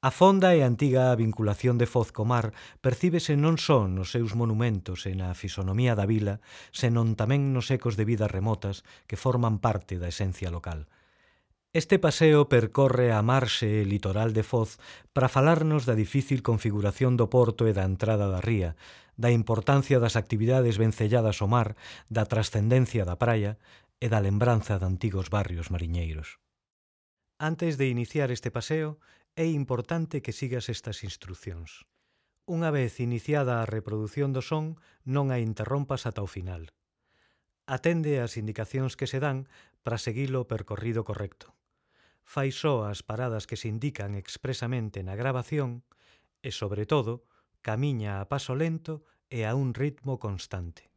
A fonda e antiga vinculación de Foz co mar percíbese non só nos seus monumentos e na fisonomía da vila, senón tamén nos ecos de vidas remotas que forman parte da esencia local. Este paseo percorre a marxe litoral de Foz para falarnos da difícil configuración do porto e da entrada da ría, da importancia das actividades vencelladas ao mar, da trascendencia da praia e da lembranza de antigos barrios mariñeiros. Antes de iniciar este paseo, é importante que sigas estas instruccións. Unha vez iniciada a reprodución do son, non a interrompas ata o final. Atende as indicacións que se dan para seguir o percorrido correcto. Fai só as paradas que se indican expresamente na gravación e, sobre todo, camiña a paso lento e a un ritmo constante.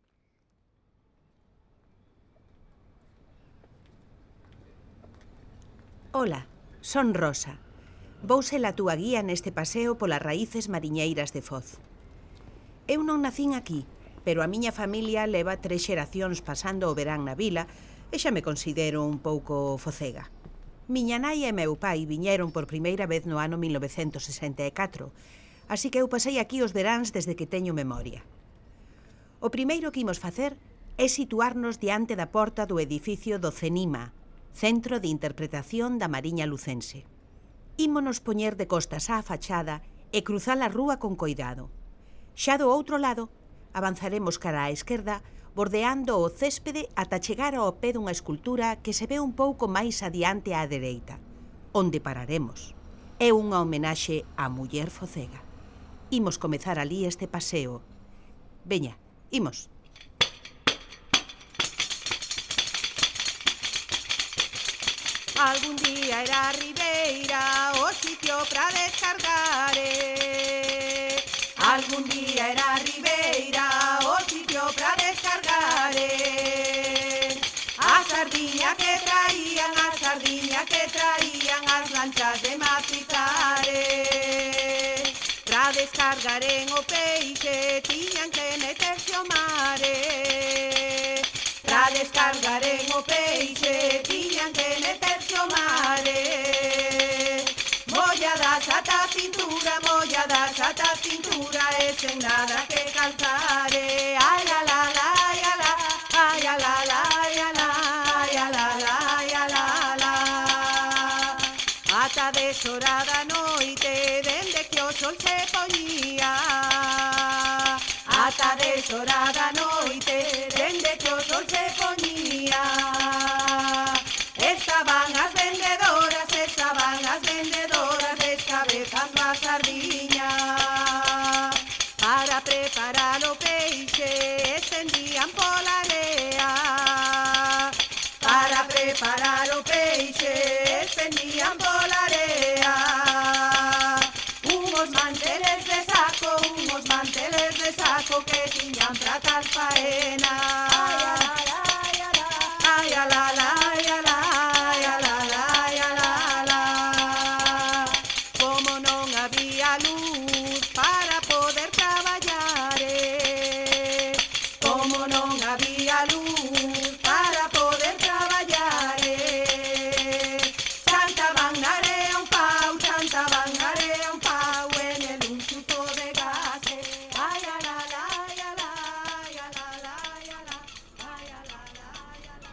Ola, son Rosa. Vou ser a túa guía neste paseo polas raíces mariñeiras de Foz. Eu non nacín aquí, pero a miña familia leva 3 xeracións pasando o verán na vila e xa me considero un pouco focega. Miña nai e meu pai viñeron por primeira vez no ano 1964, así que eu pasei aquí os veráns desde que teño memoria. O primeiro que imos facer é situarnos diante da porta do edificio do CENIMA, Centro de Interpretación da Mariña Lucense. Ímonos poñer de costas á fachada e cruzar a rúa con coidado. Xa do outro lado, avanzaremos cara á esquerda, bordeando o céspede ata chegar ao pé dunha escultura que se ve un pouco máis adiante á dereita, onde pararemos. É unha homenaxe á muller focega. Imos comezar ali este paseo. Veña, imos. Algún día era a ribeira o sitio pra descargar. Algún día era a ribeira o sitio pra descargar. A sardiña que traían as lanchas de macizar. Pra descargar en o peixe tiñan que meterse ao mar. Pra descargar en o peixe tiñan que meterse ao mar. Molladas ata a cintura e sen nada que calzar. Ai la la la, ai la la, ai la la, ai la, ai la la, ai la la. Ata deshorada noite dende que o sol se poñía. Ata deshorada noite dende que o sol se poñía. Estaban as vendedoras descabezando a sardiña. Para preparar o peixe estendían pola area. Para preparar o peixe estendían pola area. Unhos manteles de saco que tiñan pra tal faena. Ai la la, ai la la, ai la la, ai la la. Como non había luz para poder traballar, como non había luz para poder traballar, chantaban na area un pau en el un chuto de gas. Ai la la, ai la, ai la la, ai la, ai la la, ai la.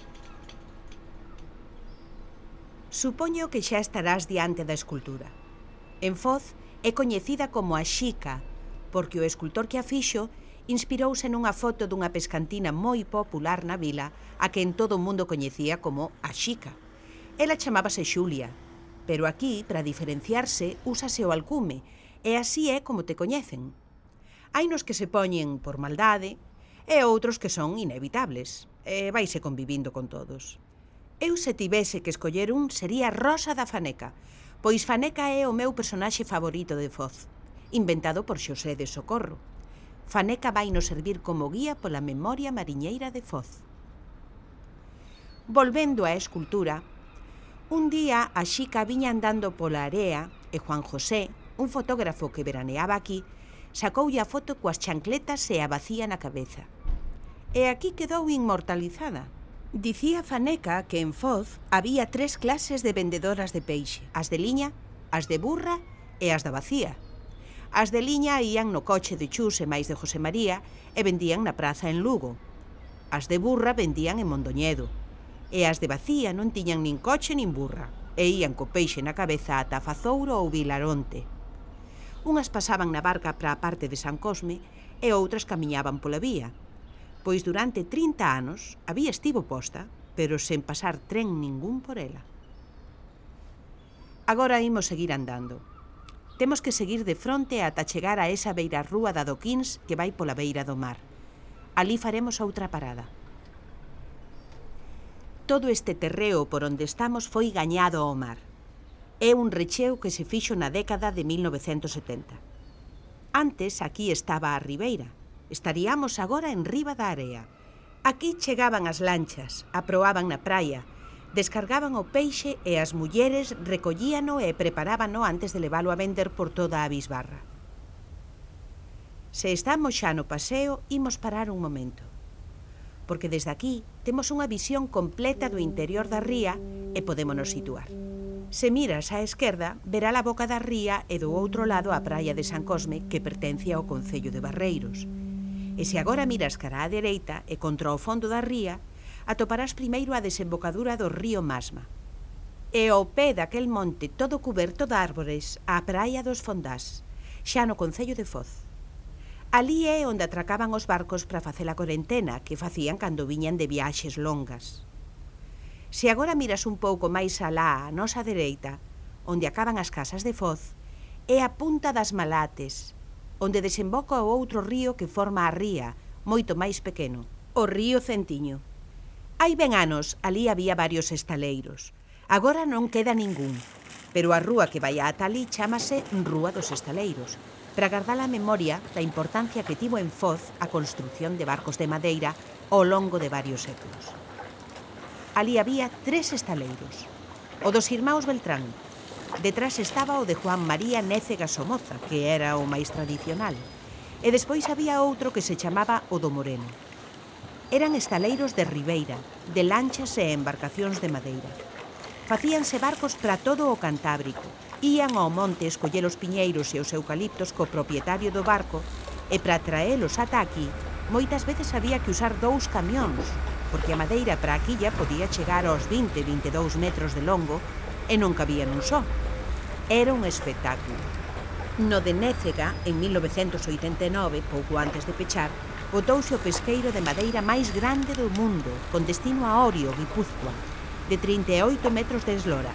Supoño que xa estarás diante da escultura. En Foz é coñecida como a Xica, porque o escultor que a fixo inspirouse nunha foto dunha pescantina moi popular na vila a que en todo o mundo coñecía como a Xica. Ela chamábase Xulia, pero aquí, para diferenciarse, úsase o alcume, e así é como te coñecen. Hai nos que se poñen por maldade e outros que son inevitables, e vaise convivindo con todos. Eu se tivese que escoller un sería Rosa da Faneca, pois Faneca é o meu personaxe favorito de Foz, inventado por Xosé de Socorro. Faneca vai nos servir como guía pola memoria mariñeira de Foz. Volvendo á escultura, un día a Xica viña andando pola area e Juan José, un fotógrafo que veraneaba aquí, sacoulle a foto coas chancletas e a bacía na cabeza. E aquí quedou inmortalizada. Dicía Faneca que en Foz había 3 clases de vendedoras de peixe, as de liña, as de burra e as da Bacía. As de liña ían no coche de Chus e máis de José María e vendían na praza en Lugo. As de burra vendían en Mondoñedo. E as de Bacía non tiñan nin coche nin burra e ían co peixe na cabeza ata Fazouro ou Vilaronte. Unhas pasaban na barca para a parte de San Cosme e outras camiñaban pola vía. Pois durante 30 anos a vía estivo posta, pero sen pasar tren ningún por ela. Agora imos seguir andando. Temos que seguir de fronte ata chegar a esa beira rúa da Doquins que vai pola beira do mar. Alí faremos outra parada. Todo este terreo por onde estamos foi gañado ao mar. É un recheo que se fixo na década de 1970. Antes aquí estaba a ribeira. Estaríamos agora en riba da area. Aquí chegaban as lanchas, aproaban na praia, descargaban o peixe e as mulleres recollíano e preparábano antes de leválo a vender por toda a bisbarra. Se estamos xa no paseo, imos parar un momento, porque desde aquí temos unha visión completa do interior da ría e podémonos situar. Se miras á esquerda, verá a boca da ría e do outro lado a praia de San Cosme, que pertence ao concello de Barreiros. E se agora miras cara á dereita e contra o fondo da ría, atoparás primeiro a desembocadura do río Masma. E ao pé daquel monte todo cuberto de árbores, a praia dos Fondás, xa no concello de Foz. Alí é onde atracaban os barcos para facer a corentena que facían cando viñan de viaxes longas. Se agora miras un pouco máis alá á nosa dereita, onde acaban as casas de Foz, é a punta das Malates, onde desemboca o outro río que forma a ría, moito máis pequeno, o río Centiño. Hai ben anos, ali había varios estaleiros. Agora non queda ningún, pero a rúa que vai ata ali chámase Rúa dos Estaleiros, para guardar a memoria da importancia que tivo en Foz a construción de barcos de madeira ao longo de varios séculos. Ali había 3 estaleiros. O dos irmáns Beltrán. Detrás estaba o de Juan María Nécega Somoza, que era o máis tradicional. E despois había outro que se chamaba o do Moreno. Eran estaleiros de ribeira, de lanchas e embarcacións de madeira. Facíanse barcos para todo o Cantábrico. Ían ao monte escoller os piñeiros e os eucaliptos co propietario do barco e para traelos ata aquí, moitas veces había que usar 2 camións, porque a madeira para a quilla podía chegar aos 20-22 metros de longo e non cabía nun só. Era un espectáculo. No de Nécega, en 1989, pouco antes de pechar, botouse o pesqueiro de madeira máis grande do mundo, con destino a Orio, Guipúzcoa, de 38 metros de eslora.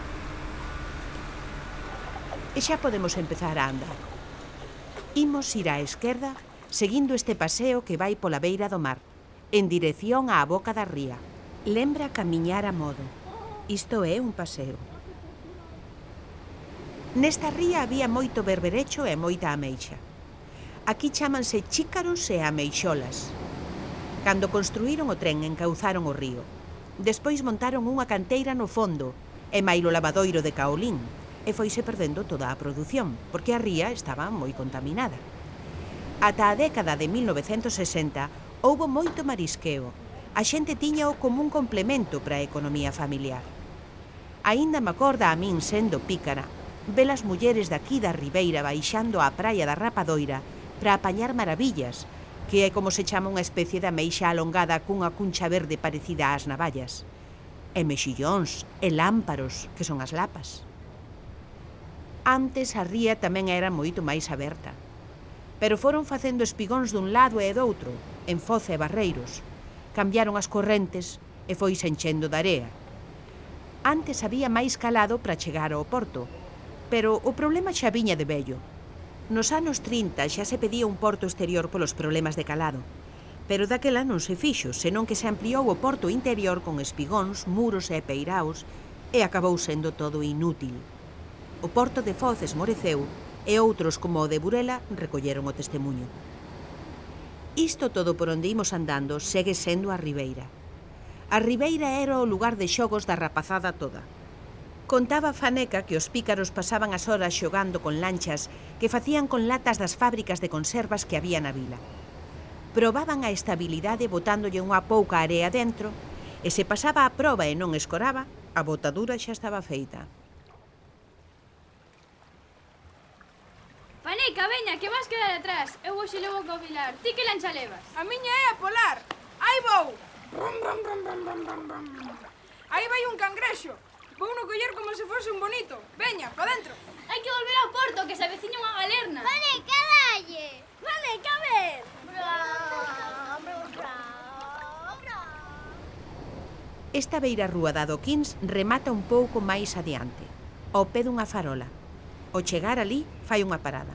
E xa podemos empezar a andar. Imos ir á esquerda, seguindo este paseo que vai pola beira do mar, en dirección á boca da ría. Lembra camiñar a modo. Isto é un paseo. Nesta ría había moito berberecho e moita ameixa. Aquí chámanse chícaros e ameixolas. Cando construíron o tren encauzaron o río. Despois montaron unha canteira no fondo e mailo lavadoiro de Caolín e foise perdendo toda a produción, porque a ría estaba moi contaminada. Ata a década de 1960 houbo moito marisqueo. A xente tiñao como un complemento para a economía familiar. Aínda me acorda a min, sendo pícara, ver as mulleres daqui da ribeira baixando á praia da Rapadoira para apañar maravillas, que é como se chama unha especie de ameixa alongada cunha cuncha verde parecida ás navallas, e mexillóns e lámparos, que son as lapas. Antes a ría tamén era moito máis aberta, pero foron facendo espigóns dun lado e do outro, en Foz e Barreiros. Cambiaron as correntes e foise enchendo de area. Antes había máis calado para chegar ao porto, pero o problema xa viña de vello. Nos anos 30 xa se pedía un porto exterior polos problemas de calado, pero daquela non se fixo, senón que se ampliou o porto interior con espigóns, muros e peiraos, e acabou sendo todo inútil. O porto de Foz esmoreceu e outros como o de Burela recolleron o testemuño. Isto todo por onde imos andando segue sendo a ribeira. A ribeira era o lugar de xogos da rapazada toda. Contaba Faneca que os pícaros pasaban as horas xogando con lanchas que facían con latas das fábricas de conservas que había na vila. Probaban a estabilidade botándolle unha pouca area dentro e se pasaba a proba e non escoraba, a botadura xa estaba feita. Marica, veña, que vas quedar atrás. Eu hoxe levo co Vilar. Ti que lancha levas? A miña é a polar. Aí vou. Aí vai un cangrexo. Vou no coller como se fose un bonito. Veña, pa dentro. Hai que volver ao porto, que se aveciña unha galerna. Vale, cadalle. Vale, caber. Esta beira rúa da Doquins remata un pouco máis adiante, ao pé dunha farola. Ao chegar ali, fai unha parada.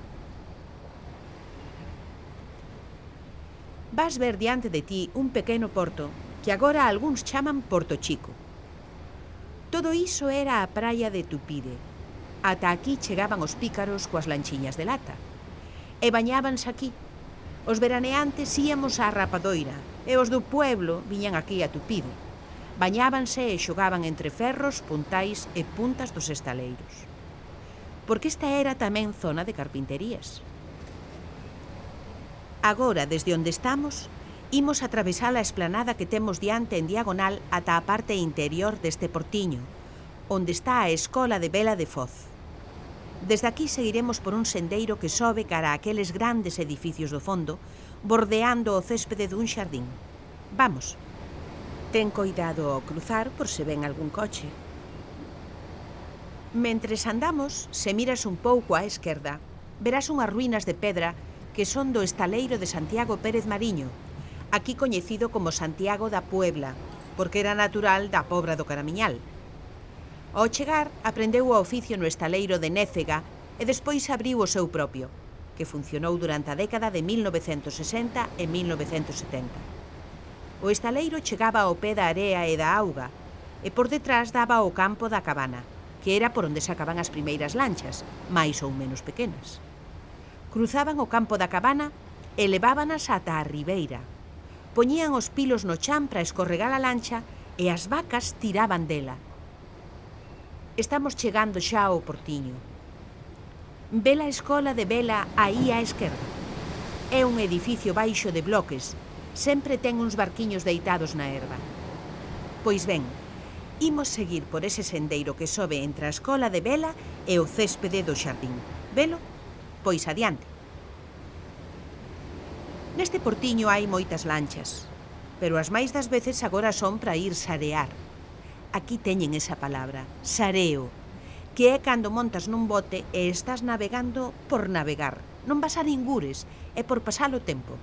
Vas ver diante de ti un pequeno porto que agora algúns chaman Porto Chico. Todo iso era a praia de Tupide. Ata aquí chegaban os pícaros coas lanchiñas de lata. E bañábanse aquí. Os veraneantes íamos á Rapadoira e os do pueblo viñan aquí a Tupide. Bañábanse e xogaban entre ferros, puntais e puntas dos estaleiros. Porque esta era tamén zona de carpinterías. Agora, desde onde estamos, imos atravesar a esplanada que temos diante en diagonal ata a parte interior deste portiño, onde está a Escola de Vela de Foz. Desde aquí seguiremos por un sendeiro que sobe cara a aqueles grandes edificios do fondo, bordeando o céspede dun xardín. Vamos. Ten coidado ao cruzar por se ven algún coche. Mentres andamos, se miras un pouco á esquerda, verás unhas ruínas de pedra que son do estaleiro de Santiago Pérez Mariño, aquí coñecido como Santiago da Puebla, porque era natural da Pobra do Caramiñal. Ao chegar, aprendeu o oficio no estaleiro de Nécega e despois abriu o seu propio, que funcionou durante a década de 1960 e 1970. O estaleiro chegaba ao pé da area e da auga, e por detrás daba ao campo da Cabana, que era por onde sacaban as primeiras lanchas, máis ou menos pequenas. Cruzaban o campo da Cabana e levábanas ata a ribeira. Poñían os pilos no chan para escorregar a lancha e as vacas tiraban dela. Estamos chegando xa ao portiño. Vela a Escola de Vela aí á esquerda. É un edificio baixo de bloques, sempre ten uns barquiños deitados na herba. Pois ben, imos seguir por ese sendeiro que sobe entre a Escola de Vela e o céspede do xardín. Velo? Pois adiante. Neste portiño hai moitas lanchas, pero as máis das veces agora son para ir sarear. Aquí teñen esa palabra, sareo, que é cando montas nun bote e estás navegando por navegar. Non vas a ningures, é por pasar o tempo.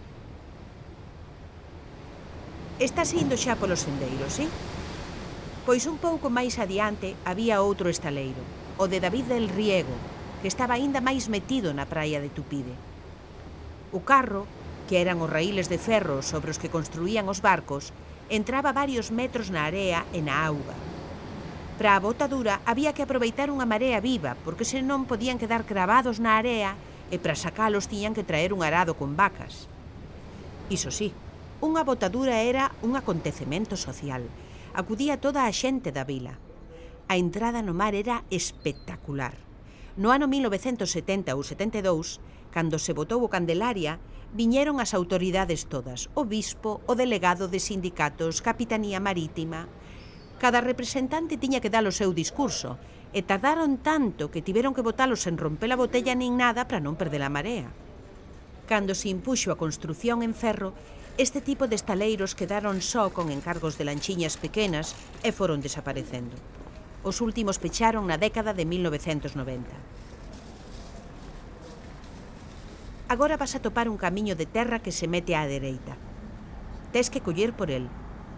Estás indo xa polo sendeiro, si? Pois un pouco máis adiante había outro estaleiro, o de David del Riego, que estaba aínda máis metido na praia de Tupide. O carro, que eran os raíles de ferro sobre os que construían os barcos, entraba varios metros na area e na auga. Para a botadura había que aproveitar unha marea viva, porque senón podían quedar cravados na area e para sacalos tiñan que traer un arado con vacas. Iso sí, unha botadura era un acontecemento social. Acudía toda a xente da vila. A entrada no mar era espectacular. No ano 1970 ou 72, cando se botou o Candelaria, viñeron as autoridades todas, o bispo, o delegado de sindicatos, Capitanía Marítima. Cada representante tiña que dar o seu discurso, e tardaron tanto que tiveron que botalos en romper a botella nin nada para non perder a marea. Cando se impuxo a construción en ferro, este tipo de estaleiros quedaron só con encargos de lanchiñas pequenas e foron desaparecendo. Os últimos pecharon na década de 1990. Agora vas a topar un camiño de terra que se mete á dereita. Tes que coller por el.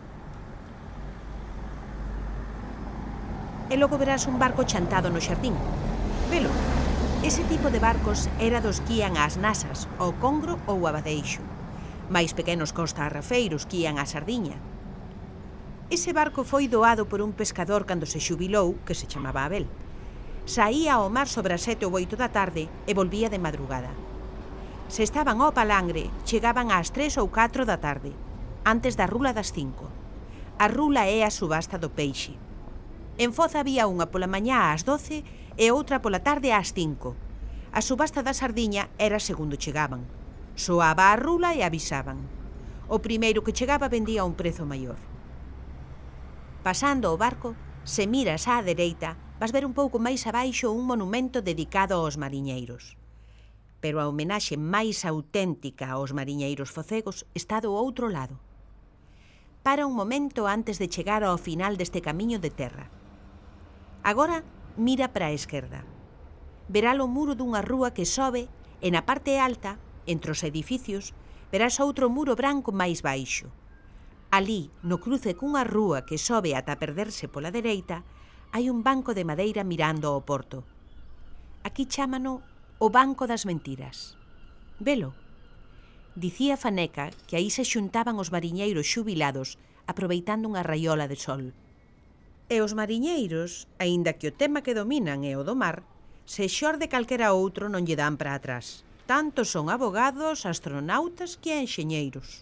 E logo verás un barco chantado no xardín. Velo, ese tipo de barcos era dos que ían ás Nasas, ao Congro ou a Badeixo. Mais pequenos consta a rafeiros que ían á Sardiña. Ese barco foi doado por un pescador cando se xubilou, que se chamaba Abel. Saía ao mar sobre as 7 ou 8 da tarde e volvía de madrugada. Se estaban ao palangre, chegaban ás 3 ou 4 da tarde, antes da rula das 5. A rula é a subasta do peixe. En Foz había unha pola mañá ás 12 e outra pola tarde ás 5. A subasta da sardiña era segundo chegaban. Soaba a rula e avisaban. O primeiro que chegaba vendía a un prezo maior. Pasando o barco, se miras á dereita, vas ver un pouco máis abaixo un monumento dedicado aos mariñeiros. Pero a homenaxe máis auténtica aos mariñeiros focegos está do outro lado. Para un momento antes de chegar ao final deste camiño de terra. Agora mira para a esquerda. Verá o muro dunha rúa que sobe e na parte alta, entre os edificios, verás outro muro branco máis baixo. Alí, no cruce cunha rúa que sobe ata perderse pola dereita, hai un banco de madeira mirando ao porto. Aquí chámano o Banco das Mentiras. Velo? Dicía Faneca que aí se xuntaban os mariñeiros xubilados aproveitando unha raiola de sol. E os mariñeiros, aínda que o tema que dominan é o do mar, se xorde calquera outro non lle dan para atrás. Tanto son abogados, astronautas que enxeñeiros.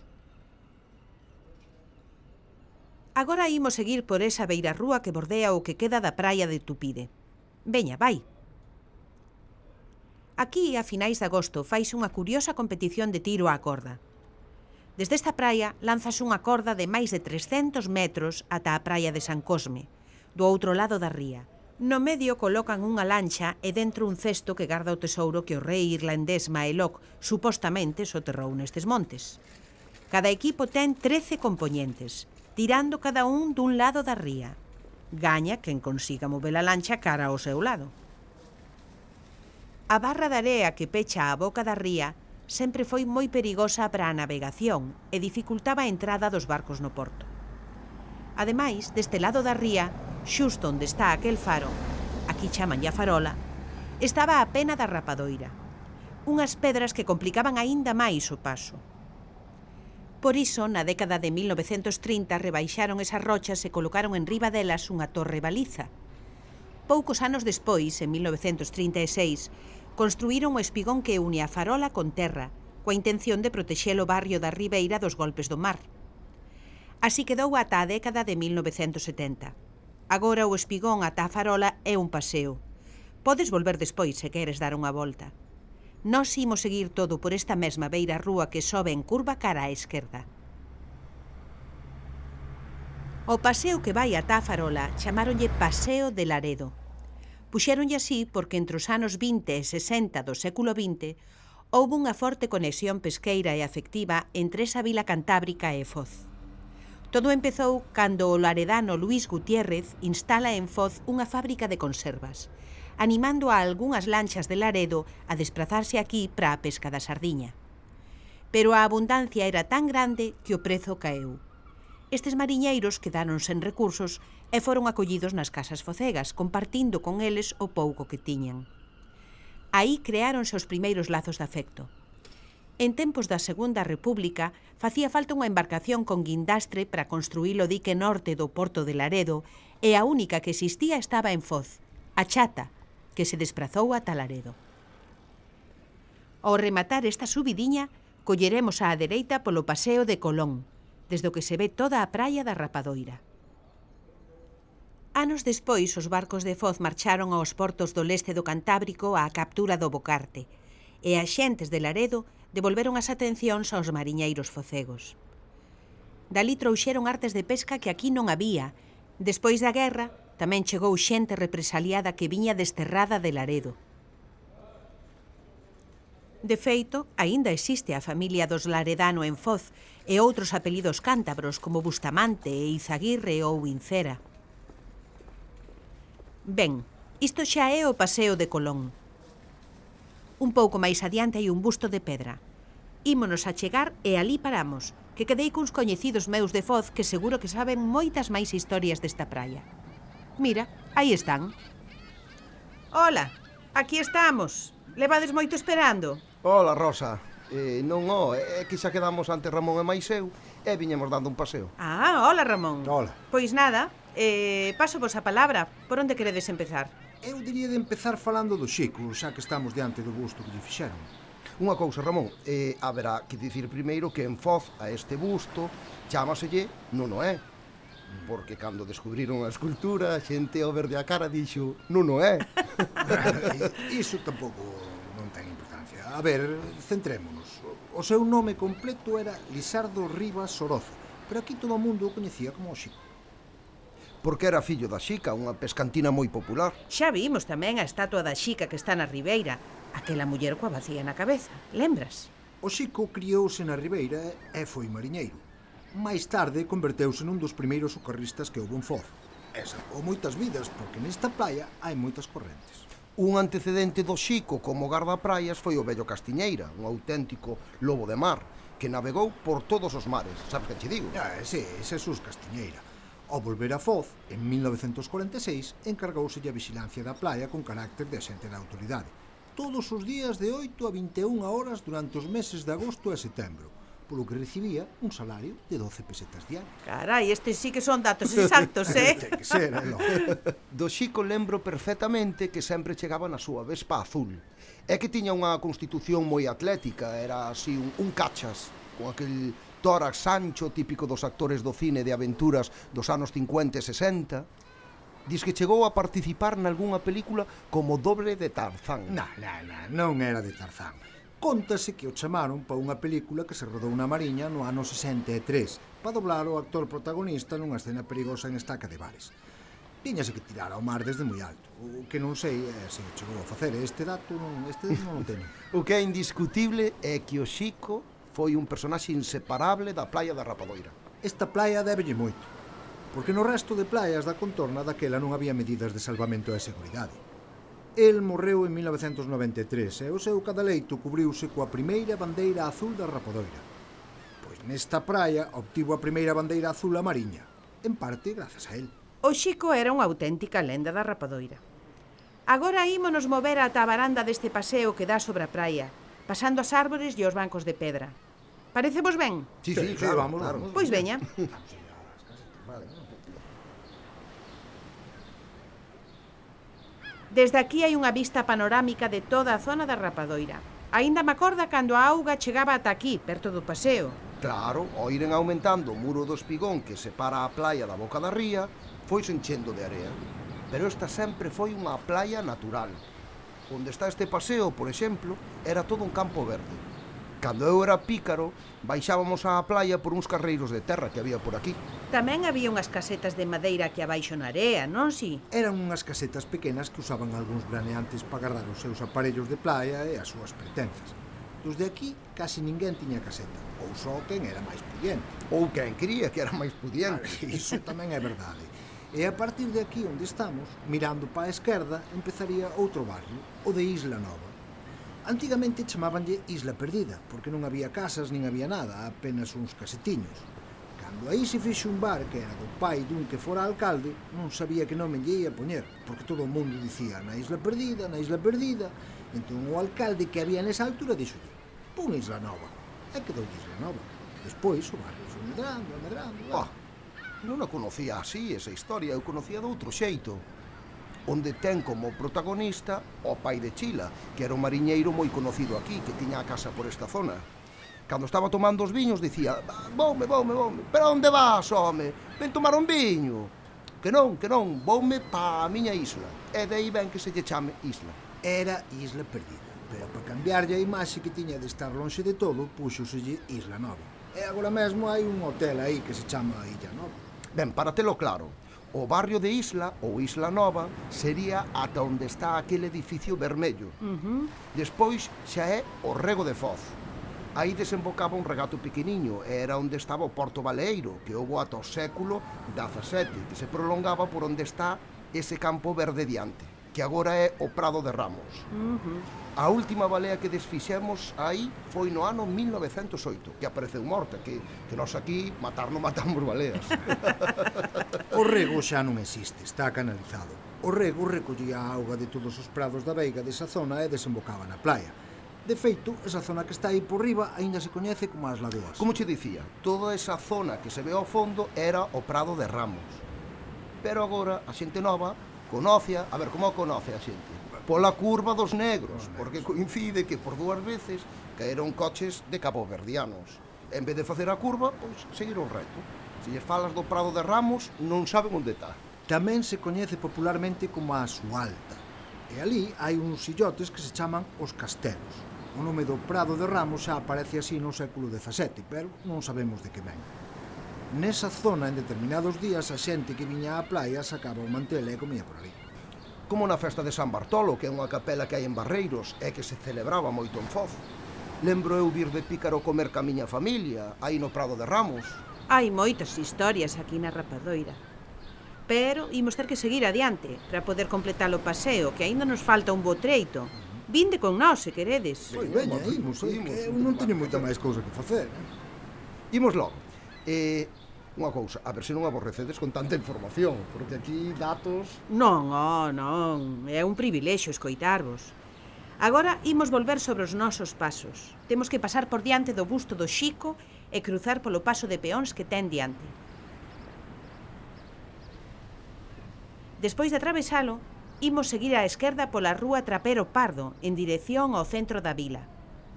Agora imos seguir por esa beira rúa que bordea o que queda da praia de Tupide. Veña, vai. Aquí, a finais de agosto, faise unha curiosa competición de tiro á corda. Desde esta praia lanzas unha corda de máis de 300 metros ata a praia de San Cosme, do outro lado da ría. No medio colocan unha lancha e dentro un cesto que garda o tesouro que o rei irlandés Maelok supostamente soterrou nestes montes. Cada equipo ten 13 compoñentes, tirando cada un dun lado da ría. Gaña quen consiga mover a lancha cara ao seu lado. A barra de area que pecha a boca da ría sempre foi moi perigosa para a navegación e dificultaba a entrada dos barcos no porto. Ademais, deste lado da ría, xusto onde está aquel faro, aquí chamanlle a farola, estaba a pena da Rapadoira, unhas pedras que complicaban aínda máis o paso. Por iso, na década de 1930 rebaixaron esas rochas e colocaron en riba delas unha torre baliza. Poucos anos despois, en 1936, construíron o espigón que une a farola con terra, coa intención de protexer o barrio da Ribeira dos golpes do mar. Así quedou ata a década de 1970. Agora o espigón ata a farola é un paseo. Podes volver despois se queres dar unha volta. Nós imos seguir todo por esta mesma beira rúa que sobe en curva cara á esquerda. O paseo que vai ata a farola chamáronlle Paseo de Laredo. Puxéronlle así porque entre os anos 20 e 60 do século XX houbo unha forte conexión pesqueira e afectiva entre esa vila cantábrica e Foz. Todo empezou cando o laredano Luís Gutiérrez instala en Foz unha fábrica de conservas, animando a algunhas lanchas de Laredo a desprazarse aquí para a pesca da sardiña. Pero a abundancia era tan grande que o prezo caeu. Estes mariñeiros quedaron sen recursos e foron acollidos nas casas focegas, compartindo con eles o pouco que tiñan. Aí creáronse os primeiros lazos de afecto. En tempos da Segunda República facía falta unha embarcación con guindastre para construir o dique norte do porto de Laredo e a única que existía estaba en Foz, a Chata, que se desprazou ata Laredo. Ao rematar esta subidiña, colleremos á dereita polo Paseo de Colón, desde o que se ve toda a praia da Rapadoira. Anos despois, os barcos de Foz marcharon aos portos do leste do Cantábrico á captura do Bocarte, e as xentes de Laredo devolveron as atencións aos mariñeiros focegos. Dalí trouxeron artes de pesca que aquí non había. Despois da guerra, tamén chegou xente represaliada que viña desterrada de Laredo. De feito, aínda existe a familia dos Laredano en Foz e outros apelidos cántabros como Bustamante, Eizaguirre ou Incera. Ben, isto xa é o Paseo de Colón. Un pouco máis adiante hai un busto de pedra. Ímonos a chegar e alí paramos, que quedei cuns coñecidos meus de Foz que seguro que saben moitas máis historias desta praia. Mira, aí están. Ola, aquí estamos. Levades moito esperando? Ola, Rosa. Non, é que xa quedamos ante Ramón e máis eu e viñemos dando un paseo. Ah, hola, Ramón. Hola. Pois nada, paso vos a palabra. Por onde queredes empezar? Eu diría de empezar falando do Xico, xa que estamos diante do busto que lle fixeron. Unha cousa, Ramón, haberá que dicir primeiro que en Foz a este busto chámaselle Nuno é. Porque cando descubriron a escultura, a xente ao verde a cara dixo Nuno é. Iso tampouco non ten importancia. A ver, centrémonos. O seu nome completo era Lisardo Rivas Orozo, pero aquí todo o mundo o coñecía como o Xico. porque era fillo da Xica, unha pescantina moi popular. Xa vimos tamén a estatua da Xica que está na ribeira, aquela muller coa vacía na cabeza, lembras? O Xico criouse na ribeira e foi mariñeiro. máis tarde converteuse nun dos primeiros socorristas que houve en Foz. E salvou moitas vidas, porque nesta playa hai moitas correntes. Un antecedente do Xico como gardapraias foi o vello Castiñeira, un auténtico lobo de mar, que navegou por todos os mares. Sabes que che digo? Sí, Xesús Castiñeira. Ao volver a Foz, en 1946, encargouselle a vixilancia da playa con carácter de axente da autoridade. Todos os días de 8 a 21 horas durante os meses de agosto e setembro, polo que recibía un salario de 12 pesetas diarias. Carai, estes sí que son datos exactos, Ten que ser, lo. Do Xico lembro perfectamente que sempre chegaba na súa Vespa azul. É que tiña unha constitución moi atlética, era así un cachas, con aquel tórax ancho típico dos actores do cine de aventuras dos anos 50 e 60. Diz que chegou a participar nalgúna película como doble de Tarzán. Non era de Tarzán. Cóntase que o chamaron para unha película que se rodou na Mariña no ano 63 para doblar o actor protagonista nunha escena perigosa en Estaca de Bares. Tiñase que tirar ao mar desde moi alto. O que non sei é se chegou a facer. Este dato non o teño. O que é indiscutible é que o Xico foi un personaxe inseparable da playa da Rapadoira. Esta playa débelle moito, porque no resto de playas da contorna daquela non había medidas de salvamento e seguridade. El morreu en 1993 e o seu cadaleito cubriuse coa primeira bandeira azul da Rapadoira. Pois nesta praia obtivo a primeira bandeira azul a Mariña, en parte grazas a él. O Xico era unha auténtica lenda da Rapadoira. Agora ímonos mover ata a varanda deste paseo que dá sobre a praia, pasando as árbores e os bancos de pedra. Parecemos ben? Sí, claro, vamos. Pois veña. Desde aquí hai unha vista panorámica de toda a zona da Rapadoira. Aínda me acorda cando a auga chegaba ata aquí, perto do paseo. Claro, ao iren aumentando o muro do espigón que separa a playa da boca da ría, foise enchendo de area. Pero esta sempre foi unha playa natural. Onde está este paseo, por exemplo, era todo un campo verde. Cando eu era pícaro, baixábamos á playa por uns carreiros de terra que había por aquí. Tamén había unhas casetas de madeira que abaixo na area, non si? Eran unhas casetas pequenas que usaban algúns braneantes para guardar os seus aparellos de playa e as súas pertenzas. Dos de aquí, casi ninguén tiña caseta, ou só quen era máis pudiente. Ou quen quería que era máis pudiente. Iso tamén é verdade. E a partir de aquí onde estamos, mirando para a esquerda, empezaría outro barrio, o de Isla Nova. Antigamente chamábanlle Isla Perdida, porque non había casas nin había nada, apenas uns casetiños. Cando aí se fixo un bar que era do pai dun que fora alcalde, non sabía que nome lle ia poñer, porque todo o mundo dicía na Isla Perdida, na Isla Perdida. Entón o alcalde que había nesa altura dixolle, pon Isla Nova, e quedou Isla Nova. Despois o barrio foi medrando. Non a conocía así, esa historia, eu conocía de outro xeito, onde ten como protagonista o pai de Chila, que era un mariñeiro moi conocido aquí, que tiña a casa por esta zona. Cando estaba tomando os viños, dicía, voume, pero onde vas, home? Ven tomar un viño. Que non, voume pa a miña isla. E de aí ven que se lle chame isla. Era Isla Perdida, pero para cambiarlle a imaxe que tiña de estar lonxe de todo, púxoselle Isla Nova. E agora mesmo hai un hotel aí que se chama Illa Nova. Ben, para telo claro, o barrio de Isla, ou Isla Nova, sería ata onde está aquele edificio vermello. Despois xa é o Rego de Foz. Aí desembocaba un regato pequeniño, e era onde estaba o Porto Baleeiro, que houbo ata o século XVII, que se prolongaba por onde está ese campo verde diante, que agora é o Prado de Ramos. A última balea que desfixemos aí foi no ano 1908, que apareceu morta, que nós aquí non matamos baleas. O rego xa non existe, está canalizado. O rego recollía a auga de todos os prados da veiga desa zona e desembocaba na playa. De feito, esa zona que está aí por riba aínda se coñece como as lagoas. Como che dicía, toda esa zona que se ve ao fondo era o Prado de Ramos. Pero agora a xente nova conoce, a ver, como conoce a xente? Pola curva dos negros, porque coincide que por 2 veces caeron coches de caboverdianos. En vez de facer a curva, pois seguiron reto. Se lles falas do Prado de Ramos, non saben onde está. Tamén se coñece popularmente como a Sualta. E ali hai uns illotes que se chaman os Castelos. O nome do Prado de Ramos xa aparece así no século XVII, pero non sabemos de que ven. Nesa zona, en determinados días, a xente que viña á playa sacaba o mantel e comía por ali. Como na festa de San Bartolo, que é unha capela que hai en Barreiros e que se celebraba moito en Foz. Lembro eu vir de Pícaro comer ca miña familia, aí no Prado de Ramos. Hai moitas historias aquí na Rapadoira. Pero imos ter que seguir adiante para poder completar o paseo, que aínda nos falta un bo treito. Vinde con nós, se queredes. Pois veña, imos, que eu non teño moita máis cousa que facer. Imos logo. Unha cousa, a ver se non aborrecedes con tanta información, porque aquí datos... Non, non, é un privilexio escoitarvos. Agora imos volver sobre os nosos pasos. Temos que pasar por diante do busto do Xico e cruzar polo paso de peóns que ten diante. Despois de atravesalo, imos seguir á esquerda pola rúa Trapero Pardo, en dirección ao centro da vila.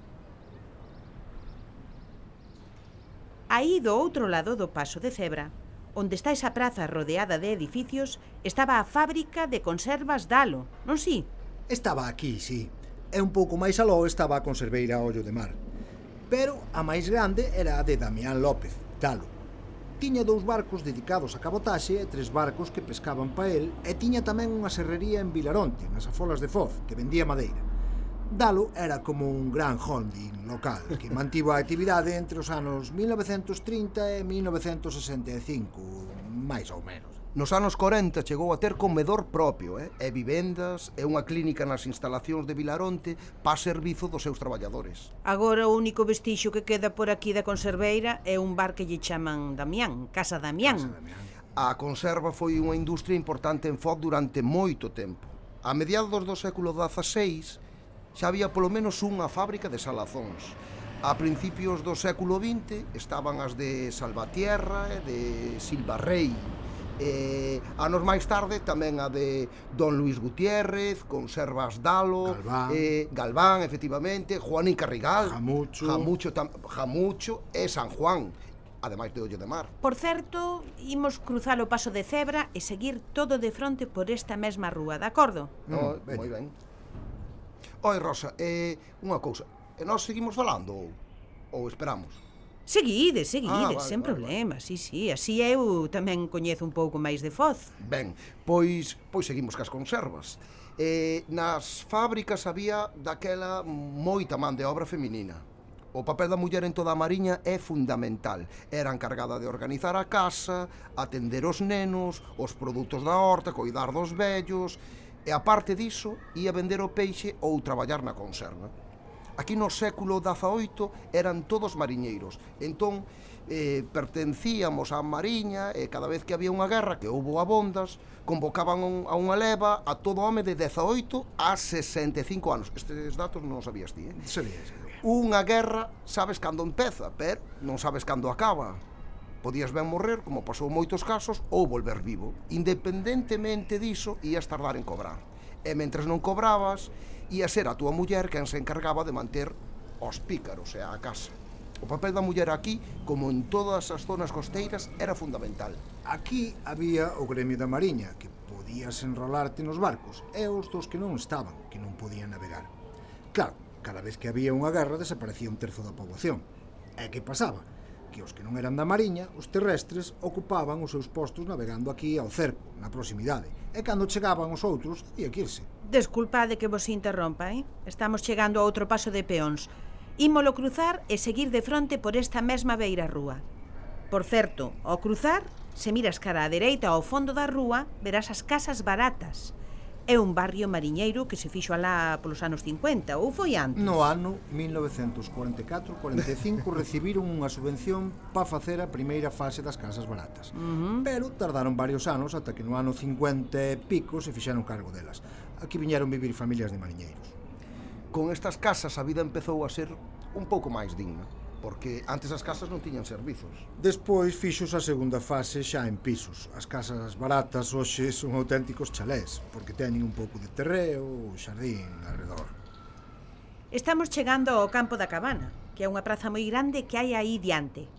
Aí do outro lado do paso de cebra, onde está esa praza rodeada de edificios, estaba a fábrica de conservas Dalo, non si? Estaba aquí, sí. E un pouco máis aló estaba a conserveira Ollo de Mar. Pero a máis grande era a de Damián López, Dalo. Tiña 2 barcos dedicados a cabotaxe e 3 barcos que pescaban pa el, e tiña tamén unha serrería en Vilaronte, nas afolas de Foz, que vendía madeira. Dalo era como un gran holding local que mantivo a actividade entre os anos 1930 e 1965, máis ou menos. Nos anos 40 chegou a ter comedor propio, e vivendas e unha clínica nas instalacións de Vilaronte pa servizo dos seus traballadores. Agora o único vestixio que queda por aquí da conserveira é un bar que lle chaman Damián, Casa Damián. A conserva foi unha industria importante en Foz durante moito tempo. A mediados do século XVI xa había polo menos unha fábrica de salazóns. A principios do século XX estaban as de Salvatierra e de Silvarrey. Anos máis tarde tamén a de Don Luis Gutiérrez, Conservas Dalo, Galván, efectivamente, Juanín Carrigal, Jamucho e San Juan, ademais de Ollo de Mar. Por certo, imos cruzar o paso de cebra e seguir todo de fronte por esta mesma rúa, de acordo? Moi ben. Oi, Rosa, unha cousa, nós seguimos falando ou esperamos? Seguide, vale, sen problema, sí, así eu tamén coñezo un pouco máis de Foz. Ben, pois seguimos cas conservas. Nas fábricas había daquela moita man de obra feminina. O papel da muller en toda a Mariña é fundamental. Era encargada de organizar a casa, atender os nenos, os produtos da horta, coidar dos vellos, e aparte diso, ia vender o peixe ou traballar na conserva. Aquí no século XVIII eran todos mariñeiros, entón pertencíamos á Mariña e cada vez que había unha guerra, que houbo abondas, convocaban a unha leva a todo home de 18 a 65 anos. Estes datos non sabías ti, Sabía. Unha guerra sabes cando empeza, pero non sabes cando acaba. Podías ben morrer, como pasou moitos casos, ou volver vivo. Independentemente diso, ías tardar en cobrar. E mentres non cobrabas, ia ser a túa muller quen se encargaba de manter os pícaros e a casa. O papel da muller aquí, como en todas as zonas costeiras, era fundamental. Aquí había o gremio da Mariña, que podías enrolarte nos barcos, e os dos que non estaban, que non podían navegar. Claro, cada vez que había unha guerra desaparecía un terzo da poboación. E que pasaba? Que os que non eran da Mariña, os terrestres, ocupaban os seus postos navegando aquí ao cerco, na proximidade. E cando chegaban os outros, había que irse. Desculpade que vos interrompa, Estamos chegando a outro paso de peóns. Ímolo cruzar e seguir de fronte por esta mesma beira rúa. Por certo, ao cruzar, se miras cara á dereita ao fondo da rúa, verás as casas baratas. É un barrio mariñeiro que se fixo alá polos anos 50, ou foi antes? No ano 1944-45 recibiron unha subvención para facer a primeira fase das casas baratas. Pero tardaron varios anos ata que no ano 50 e pico se fixeron cargo delas. Aquí viñeron vivir familias de mariñeiros. Con estas casas a vida empezou a ser un pouco máis digna, porque antes as casas non tiñan servizos. Despois fixos a segunda fase xa en pisos. As casas baratas hoxe son auténticos chalés, porque teñen un pouco de terreo ou xardín alrededor. Estamos chegando ao Campo da Cabana, que é unha praza moi grande que hai aí diante.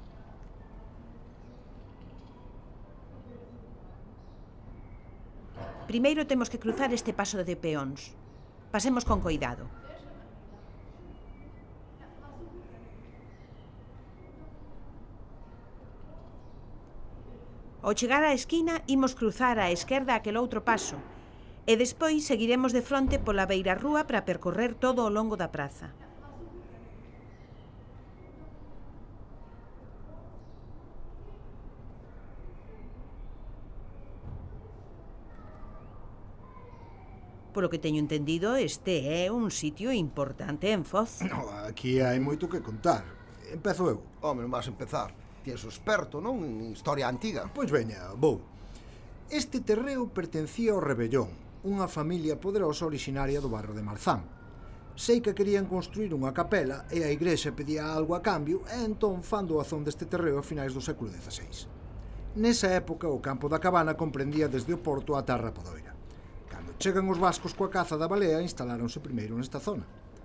Primeiro temos que cruzar este paso de peóns. Pasemos con coidado. Ao chegar á esquina, imos cruzar á esquerda aquel outro paso, e despois seguiremos de fronte pola beirarrúa para percorrer todo o longo da praza. Polo que teño entendido, este é un sitio importante en Foz. No, aquí hai moito que contar. Empezo eu. Home, non vas empezar. Ti és o experto, non? En historia antiga. Pois veña, vou. Este terreo pertencía ao Rebellón, unha familia poderosa originaria do barrio de Marzán. Sei que querían construir unha capela e a igrexa pedía algo a cambio e entón fan doazón deste terreo a finais do século XVI. Nesa época, o campo da Cabana comprendía desde o porto ata a Rapadoira. Cando chegan os vascos coa caza da balea, instaláronse primeiro nesta zona.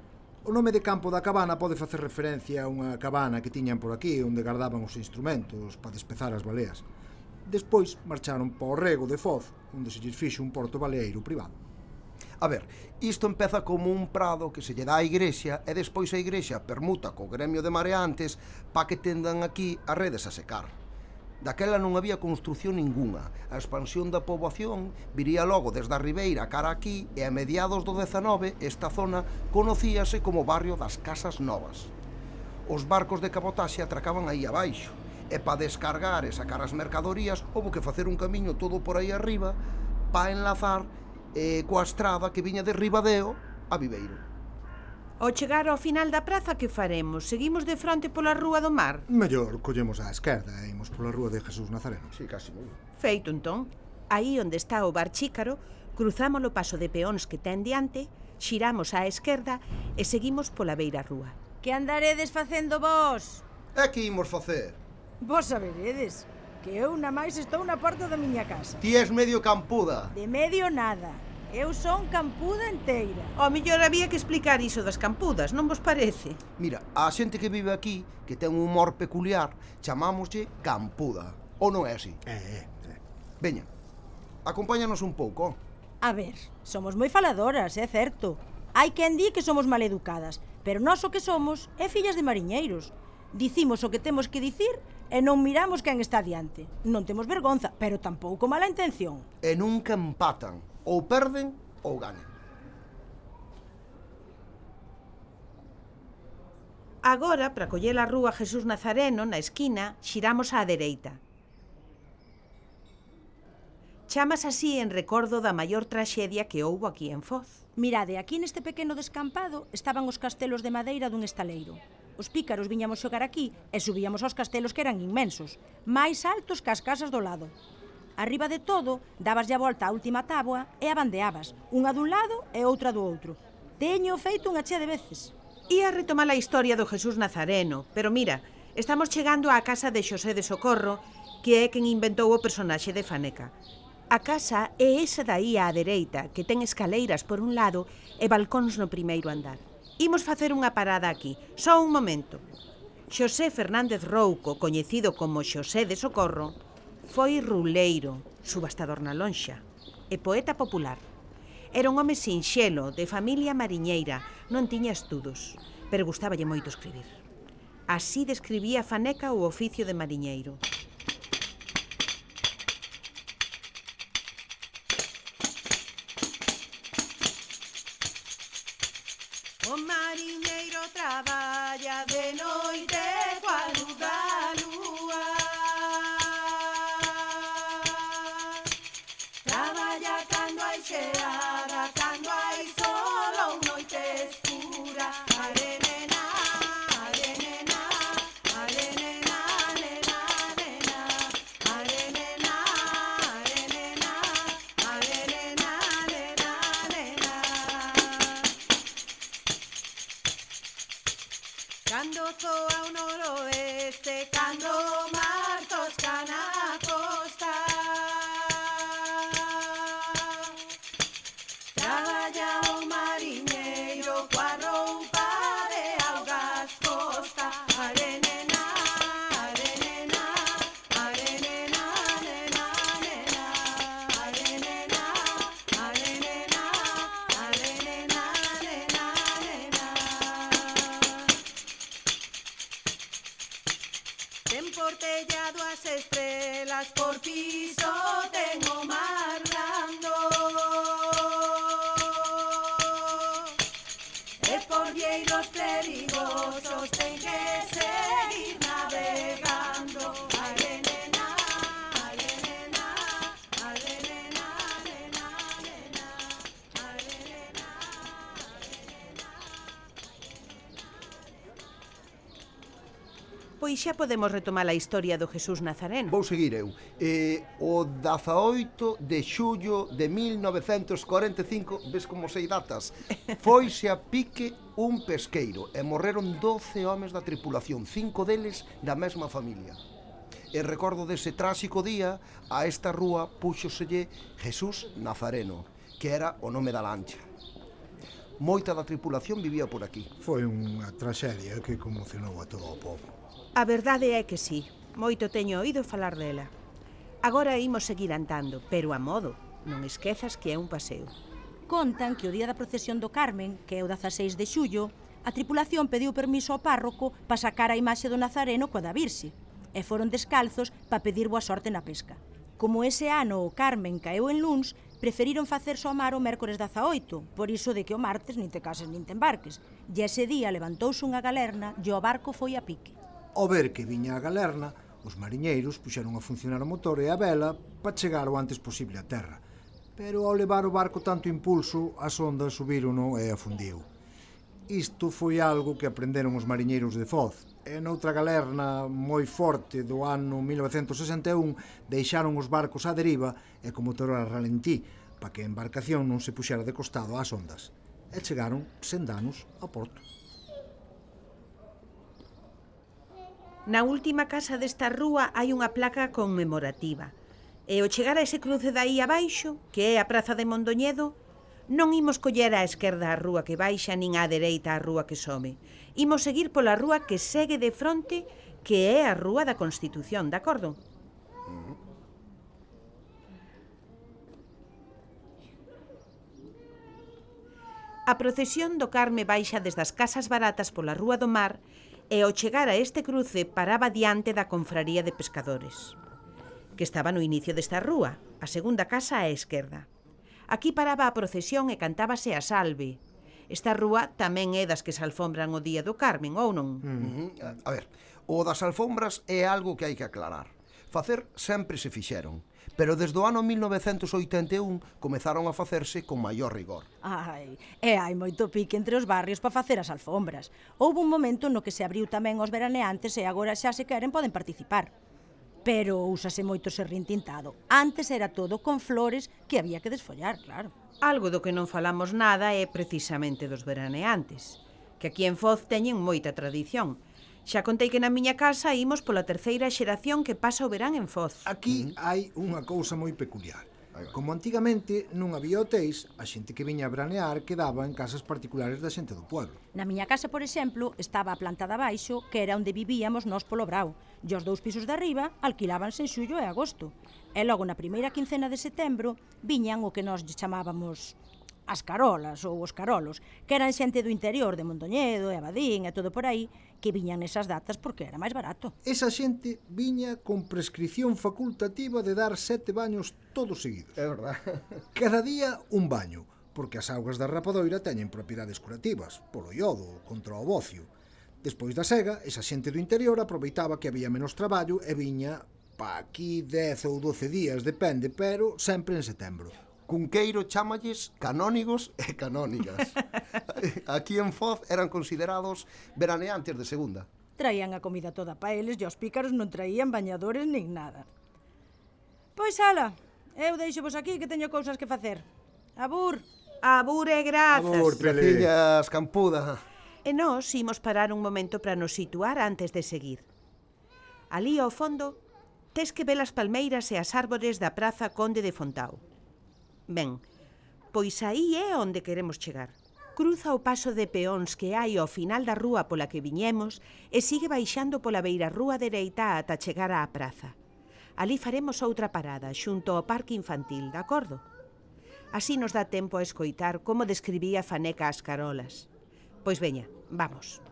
O nome de Campo da Cabana pode facer referencia a unha cabana que tiñan por aquí onde guardaban os instrumentos para despezar as baleas. Despois marcharon para o rego de Foz, onde se lles fixo un porto baleeiro privado. A ver, isto empeza como un prado que se lle dá á igrexa e despois a igrexa permuta co gremio de mareantes pa que tendan aquí as redes a secar. Daquela non había construción ningunha. A expansión da poboación viría logo desde a Ribeira cara aquí e a mediados do 19 esta zona conocíase como barrio das Casas Novas. Os barcos de cabotaxe atracaban aí abaixo e para descargar e sacar as mercadorías houbo que facer un camiño todo por aí arriba para enlazar coa estrada que viña de Ribadeo a Viveiro. Ao chegar ao final da praza, que faremos? Seguimos de fronte pola Rúa do Mar? Mellor collemos á esquerda e imos pola rúa de Jesús Nazareno. Sí, casi moi. Feito, entón. Aí onde está o bar Chícaro, cruzamos o paso de peóns que ten diante, xiramos á esquerda e seguimos pola beirarrúa. Que andaredes facendo vós? É que imos facer? Vos saberedes que eu na máis estou na porta da miña casa. Ti és medio campuda. De medio nada. Eu son campuda enteira. Ao mellor había que explicar iso das campudas, non vos parece? Mira, a xente que vive aquí, que ten un humor peculiar, chamámoslle campuda. Ou non é así? Veña, acompáñanos un pouco. A ver, somos moi faladoras, é certo. Hai quen di que somos maleducadas, pero nós o que somos é fillas de mariñeiros. Dicimos o que temos que dicir e non miramos quen está diante. Non temos vergonza, pero tampouco mala intención. E nunca empatan. Ou perden ou ganan. Agora, para coller a rúa Jesús Nazareno, na esquina, xiramos á dereita. Chamas así en recordo da maior traxedia que houbo aquí en Foz. Mirade, aquí neste pequeno descampado estaban os castelos de madeira dun estaleiro. Os pícaros viñamos xogar aquí e subíamos aos castelos que eran inmensos, máis altos que as casas do lado. Arriba de todo, dabaslle a volta á última táboa e abandeabas, unha dun lado e outra do outro. Teño feito unha chea de veces. Ia retomar a historia do Jesús Nazareno, pero mira, estamos chegando á casa de Xosé de Socorro, que é quen inventou o personaxe de Faneca. A casa é esa daí á dereita, que ten escaleiras por un lado e balcóns no primeiro andar. Imos facer unha parada aquí, só un momento. Xosé Fernández Rouco, coñecido como Xosé de Socorro, foi ruleiro, subastador na lonxa e poeta popular. Era un home sinxelo, de familia mariñeira, non tiña estudos, pero gustáballe moito escribir. Así describía Faneca o oficio de mariñeiro. O mariñeiro traballa de noite coa luz da lúa. Traballa cando hai xeada, cando hai sol ou noite escura. Arenena, arenena, arenena, nena, nena. Arenena, arenena, arenena, nena, nena. Cando zoa o noroeste, cando o mar tosca na costa. Traballa o mariñeiro coa roupa de augas costa. Arenena, arenena, arenena, nena, nena. Arenena, arenena, arenena, nena, nena. Ten portellado as estrelas. Folleiros perigosos, ten que seguir navegando. Ai, nena, ai, nena, ai, nena, nena, nena, ai, nena, Pois xa podemos retomar a historia do Jesús Nazareno. Vou seguir eu. O 18 de xullo de 1945, ves como sei datas, foise a pique un pesqueiro e morreron 12 homes da tripulación, 5 deles da mesma familia. E recordo dese tráxico día, a esta rúa púxoselle Jesús Nazareno, que era o nome da lancha. Moita da tripulación vivía por aquí. Foi unha traxedia que conmocionou a todo o pobo. A verdade é que sí, moito teño oído falar dela. Agora imos seguir andando, pero a modo. Non esquezas que é un paseo. Contan que o día da procesión do Carmen, que é o 16 de xullo, a tripulación pediu permiso ao párroco para sacar a imaxe do Nazareno coa da Virxe, e foron descalzos para pedir boa sorte na pesca. Como ese ano o Carmen caeu en luns, preferiron facer só mar o mércores 18, por iso de que o martes nin te cases nin te embarques. E ese día levantouse unha galerna e o barco foi a pique. Ao ver que viña a galerna, os mariñeiros puxeron a funcionar o motor e a vela para chegar o antes posible á terra. Pero ao levar o barco tanto impulso, as ondas subirono e afundiu. Isto foi algo que aprenderon os mariñeiros de Foz, e noutra galerna moi forte do ano 1961 deixaron os barcos á deriva e co motor a ralentí, para que a embarcación non se puxera de costado ás ondas. E chegaron sen danos ao porto. Na última casa desta rúa hai unha placa conmemorativa. E ao chegar a ese cruce de aí abaixo, que é a Praza de Mondoñedo, non imos coller á esquerda a rúa que baixa nin á dereita a rúa que some. Imos seguir pola rúa que segue de fronte, que é a Rúa da Constitución, de acordo? A procesión do Carme baixa desde as casas baratas pola Rúa do Mar e ao chegar a este cruce paraba diante da Confraría de Pescadores, que estaba no inicio desta rúa, a segunda casa á esquerda. Aquí paraba a procesión e cantábase a salve. Esta rúa tamén é das que se alfombran o día do Carmen, ou non? A ver, o das alfombras é algo que hai que aclarar. Facer sempre se fixeron, pero desde o ano 1981 comezaron a facerse con maior rigor. Ai, e hai moito pique entre os barrios para facer as alfombras. Houve un momento no que se abriu tamén aos veraneantes e agora xa se queren poden participar. Pero úsase moito serrín tintado. Antes era todo con flores que había que desfollar, claro. Algo do que non falamos nada é precisamente dos veraneantes, que aquí en Foz teñen moita tradición. Xa contei que na miña casa imos pola terceira xeración que pasa o verán en Foz. Aquí hai unha cousa moi peculiar. Como antigamente non había hotéis, a xente que viña a veranear quedaba en casas particulares da xente do pueblo. Na miña casa, por exemplo, estaba a planta de abaixo, que era onde vivíamos nós polo brao, e os 2 pisos de arriba alquilábanse en xullo e agosto. E logo na primeira quincena de setembro viñan o que nós chamábamos as carolas ou os carolos, que eran xente do interior de Mondoñedo e Abadín e todo por aí, que viñan nesas datas porque era máis barato. Esa xente viña con prescripción facultativa de dar 7 baños todos seguidos. É verdad. Cada día un baño, porque as augas da rapadoira teñen propiedades curativas, polo iodo, contra o bocio. Despois da sega, esa xente do interior aproveitaba que había menos traballo e viña pa aquí 10 ou 12 días, depende, pero sempre en setembro. Cunqueiro chámalles canónigos e canónigas. Aquí en Foz eran considerados veraneantes de segunda. Traían a comida toda pa eles e os pícaros non traían bañadores nin nada. Pois ala, eu deixo vos aquí que teño cousas que facer. Abur! Abur e grazas. Abur, Pele. Gracillas, campuda. E nós imos parar un momento para nos situar antes de seguir. Alí ao fondo tes que ver as palmeiras e as árbores da Praza Conde de Fontao. Ben, pois aí é onde queremos chegar. Cruza o paso de peóns que hai ao final da rúa pola que viñemos e sigue baixando pola beirarrúa dereita ata chegar á praza. Alí faremos outra parada xunto ao parque infantil, de acordo? Así nos dá tempo a escoitar como describía Faneca as carolas. Pois veña, vamos.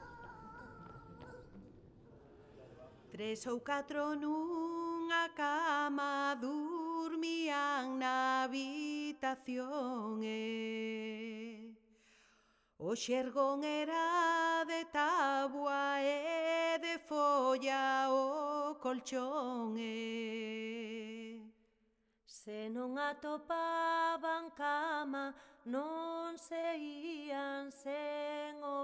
3 ou 4 nunha cama durmían na habitación O xergón era de táboa e de folla o colchón Se non atopaban cama, non se ían sen o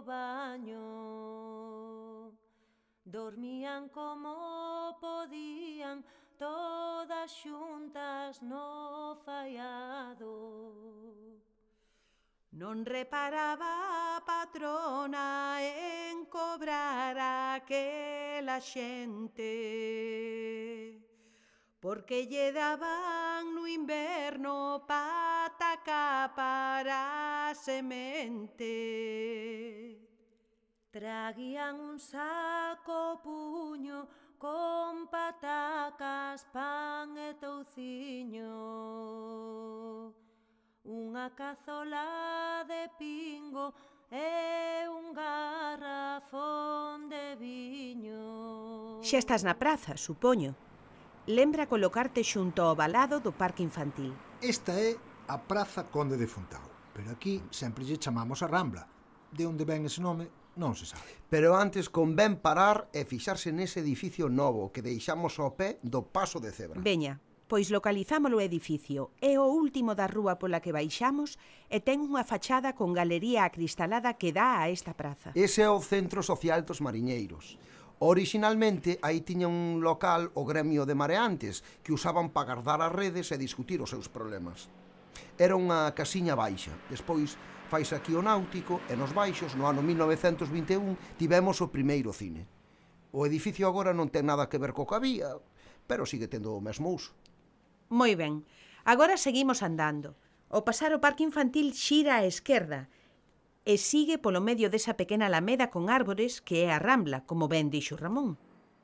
baño. Dormían como podían, todas xuntas no faiado. Non reparaba a patrona en cobrar aquela xente, porque lle daban no inverno pataca para a semente. Traguían un saco puño con patacas, pan e touciño, unha cazola de pingo e un garrafón de viño. Xa estás na praza, supoño. Lembra colocarte xunto ao valado do parque infantil. Esta é a Praza Conde de Fontao, pero aquí sempre lle chamamos a Rambla. De onde ven ese nome non se sabe. Pero antes convén parar e fixarse nese edificio novo que deixamos ao pé do paso de cebra. Veña, pois localizámolo o edificio. É o último da rúa pola que baixamos e ten unha fachada con galería acristalada que dá a esta praza. Ese é o Centro Social dos Mariñeiros. Orixinalmente, aí tiña un local o gremio de mareantes que usaban para guardar as redes e discutir os seus problemas. Era unha casiña baixa. Despois faise aquí o náutico e nos baixos, no ano 1921, tivemos o primeiro cine. O edificio agora non ten nada que ver co que había, pero sigue tendo o mesmo uso. Moi ben, agora seguimos andando. Ao pasar o parque infantil xira á esquerda e sigue polo medio desa pequena alameda con árbores que é a Rambla, como ben dixo Ramón.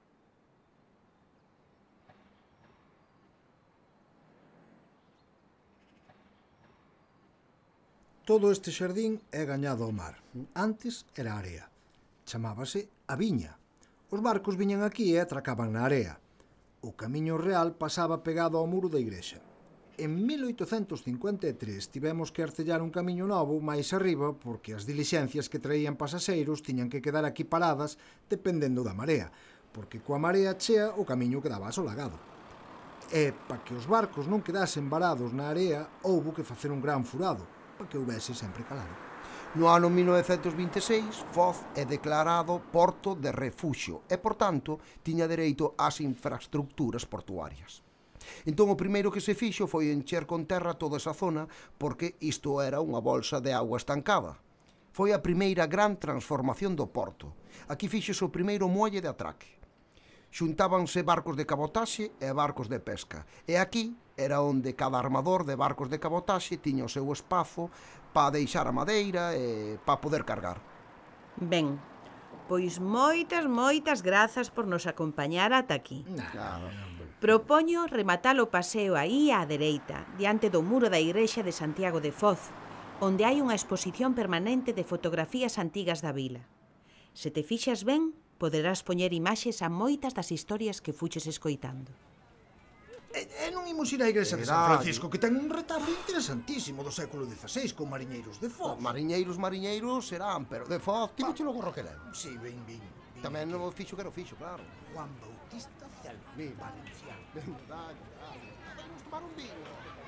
Todo este xardín é gañado ao mar. Antes era area. Chamábase a Viña. Os barcos viñan aquí e atracaban na area. O camiño real pasaba pegado ao muro da igrexa. En 1853 tivemos que arcellar un camiño novo máis arriba porque as dilixencias que traían pasaxeiros tiñan que quedar aquí paradas dependendo da marea, porque coa marea chea o camiño quedaba asolagado. E, para que os barcos non quedasen varados na area, houbo que facer un gran furado, para que houvese sempre calado. No ano 1926, Foz é declarado porto de refuxio e, por tanto, tiña dereito ás infraestructuras portuarias. Entón o primeiro que se fixo foi encher con terra toda esa zona porque isto era unha bolsa de agua estancada. Foi a primeira gran transformación do porto. Aquí fixose o primeiro muelle de atraque. Xuntábanse barcos de cabotaxe e barcos de pesca. E aquí era onde cada armador de barcos de cabotaxe tiña o seu espazo para deixar a madeira e para poder cargar. Ben, pois moitas grazas por nos acompañar ata aquí. Propoño rematar o paseo aí á dereita, diante do muro da igrexa de Santiago de Foz, onde hai unha exposición permanente de fotografías antigas da vila. Se te fixas ben, poderás poñer imaxes a moitas das historias que fuches escoitando. E non imos ir á igrexa de San Francisco, que ten un retablo interesantísimo do século XVI con mariñeiros de Foz. Mariñeiros serán, pero de Foz, ti viche logo Roquelén. Si, ben. Tamén non fixo que era o fixo, claro. Juan Bautista Celma, valenciano. Vamos tomar un vino.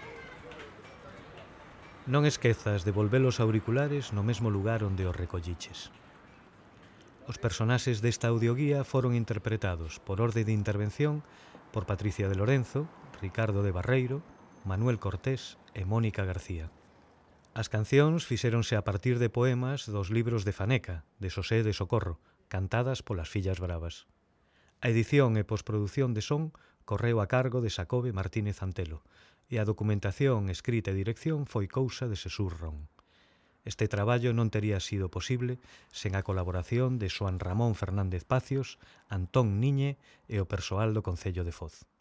Non esquezas de volver os auriculares no mesmo lugar onde os recolliches. Os personaxes desta audioguía foron interpretados por orde de intervención por Patricia de Lorenzo, Ricardo de Barreiro, Manuel Cortés e Mónica García. As cancións fixéronse a partir de poemas dos libros de Faneca, de Xosé de Socorro, cantadas polas fillas bravas. A edición e posproducción de son correu a cargo de Xacobe Martínez Antelo e a documentación, escrita e dirección foi cousa de Xesús Ron. Este traballo non tería sido posible sen a colaboración de Xoán Ramón Fernández Pacios, Antón Niñe e o persoal do Concello de Foz.